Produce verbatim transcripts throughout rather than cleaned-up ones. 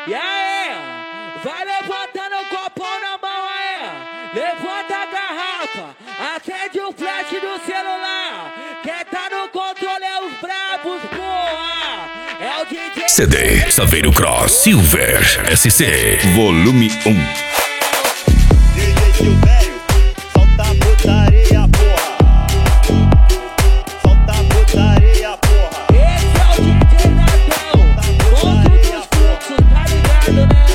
E aí, vai levantando o copão na mão aí, levanta a garrafa, acende o flash do celular, quem tá no controle é os brabos, porra, é o D J C D Saveiro Cross Silver S C Volume um. D J Silvério, solta a putaria, porra. Solta a putaria, porra. Esse é o D J Natão, monstro dos fluxos, tá ligado, né?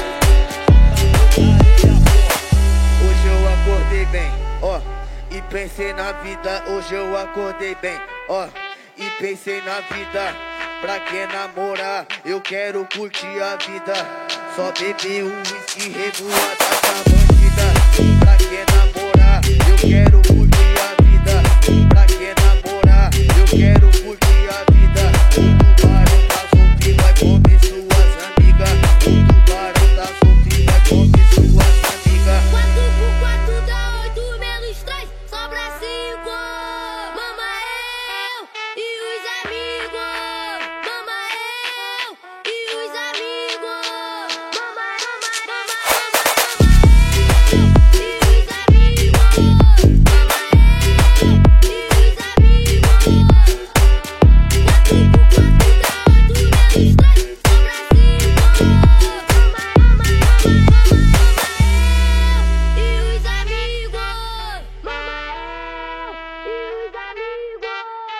Hoje eu acordei bem, ó, e pensei na vida. Hoje eu acordei bem, ó, e pensei na vida. Pra quem namorar, eu quero curtir a vida. Só beber um whisky revoada da bandida. Pra quem namorar, eu quero curtir a vida. Pra quem namorar, eu quero curtir a vida. O tubarão tá solto e vai comer suas amigas. O tubarão tá solto e vai comer suas amigas. Quatro por quatro dá oito menos três, sobra cinco. Mama eu e os amigos. Mama eu e os amigos. Mama, mama, mama, mama, mama eu e os amigos. Mama eu e os amigos. Quatro por quatro dá oito menos três, sobra cinco. Mama, mama, mama, mama, mama eu e os amigos. Mama eu e os amigos.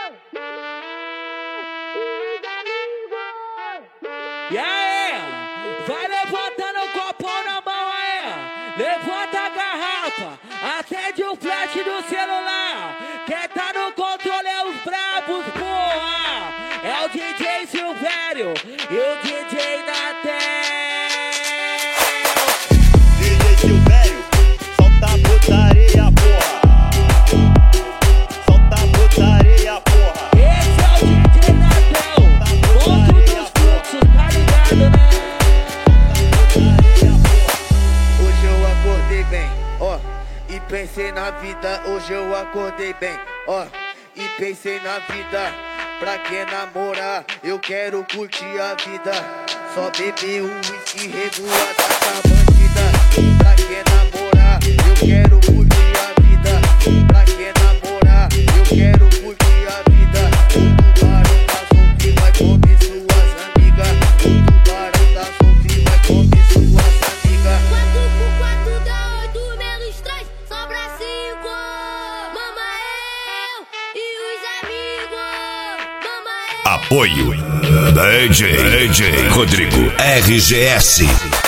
E aí, vai levantando o copão na mão aí, levanta a garrafa, acende o flash do celular, quem tá no controle é os brabos, porra, é o D J Silvério e o D J Natão. D J Silvério, solta a putaria, porra. Solta a putaria, porra. Esse é o D J Natão, monstro dos fluxos, tá ligado, né? Hoje eu acordei bem, ó, e pensei na vida. Hoje eu acordei bem, ó, e pensei na vida. Pra quem namorar, eu quero curtir a vida. Só beber um whisky revoada da bandida. Pra quem namorar, eu quero curtir a vida. Pra quem namorar, eu quero curtir a vida. O tubarão tá solto e vai comer suas amigas. O tubarão tá solto e vai comer suas amigas. Quatro por quatro dá oito menos três, sobra cinco. Mama eu e os amigos. Mama eu. Apoio D J D J Rodrigo R G S